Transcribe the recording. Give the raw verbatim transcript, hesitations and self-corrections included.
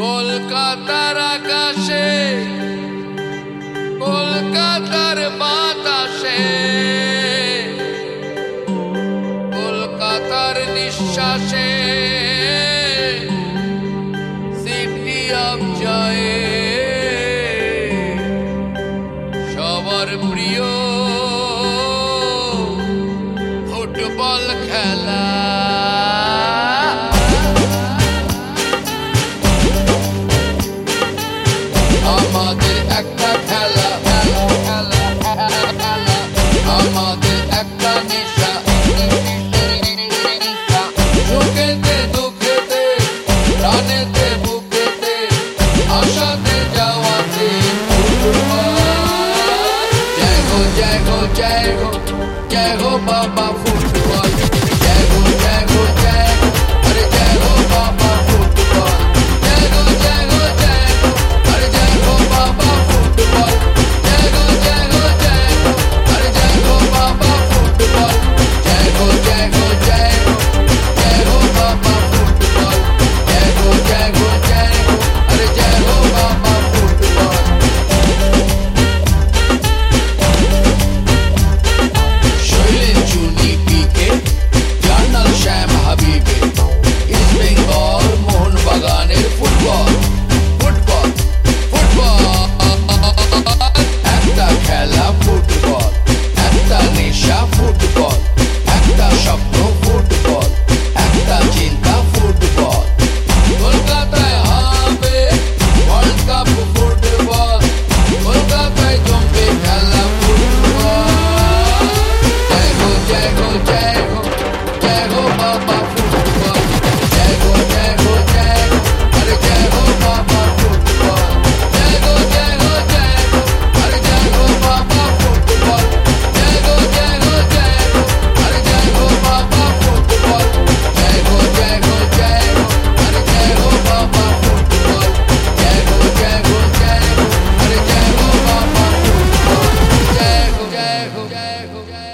কলকাতার আকাশে কলকাতার বাতাসে কলকাতার নিঃশ্বাসে সিটি অফ জয়ে সবার প্রিয় ফুটবল খেলা। আমাদের একটা খেলা খেলা খেলা খেলা আমাদের একটা নেশা সুখেতে দুঃখেতে প্রাণেতে বুকেতে আশাতে যাওয়াতে জয় গো জয় গো জয় গো জয় গো বাবা ফুটবল জয় গো জয় গো জয় গো আরে জয় গো বাবা ফুটবল জয় গো জয় গো জয় গো আরে জয় গো বাবা ফুটবল জয় গো জয় গো জয় গো আরে জয় গো বাবা ফুটবল জয় গো জয় গো জয় গো জয় গো বাবা ফুটবল জয় গো জয় গো জয় গো আরে জয় গো বাবা ফুটবল। শৈলেন চুনি পিকে জার্নাল শ্যাম হাবিবে ইস্ট বেঙ্গল মোহনবাগানের ফুটবল ফুটবল ফুটবল একটা খেলা ফুটবল একটা নেশা ফুটবল একটা স্বপ্ন ফুটবল একটা চিন্তা ফুটবল কলকাতায় হবে ওয়ার্ল্ড কাপ ফুটবল কলকাতায় জমবে খেলা ফুটবল জয় গো জয় গো জয় গো জয় গো বাবা ফুটবল জয় গো জয় গো জয় গো আরে জয় গো বাবা ফুটবল জয় গো জয় গো জয় গো আরে জয় গো বাবা ফুটবল জয় গো জয় গো জয় গো আরে জয় গো বাবা ফুটবল জয় গো জয় গো জয় গো আরে জয় গো বাবা ফুটবল জয় গো জয় গো জয় গো আরে জয় গো বাবা ফুটবল জয় গো জয় গো জয় গো জয়